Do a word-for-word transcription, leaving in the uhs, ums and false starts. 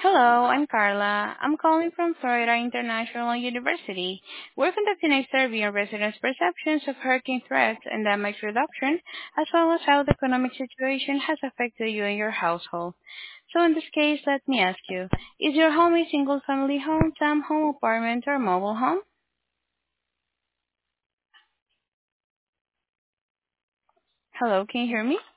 Hello, I'm Carla. I'm calling from Florida International University. We're conducting a survey on residents' perceptions of hurricane threats and damage reduction, as well as how the economic situation has affected you and your household. So in this case, let me ask you, is your home a single-family home, townhome, apartment, or mobile home? Hello, can you hear me?